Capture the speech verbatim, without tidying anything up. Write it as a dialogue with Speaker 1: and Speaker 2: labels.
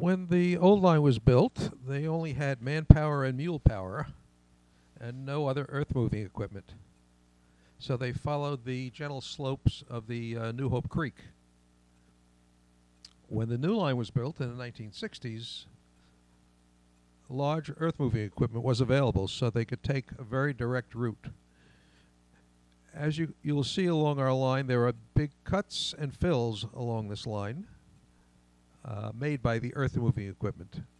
Speaker 1: When the old line was built, they only had manpower and mule power and no other earth-moving equipment. So they followed the gentle slopes of the uh, New Hope Creek. When the new line was built in the nineteen sixties, large earth-moving equipment was available, so they could take a very direct route. As you, you'll see along our line, there are big cuts and fills along this line uh, made by the earth-moving equipment.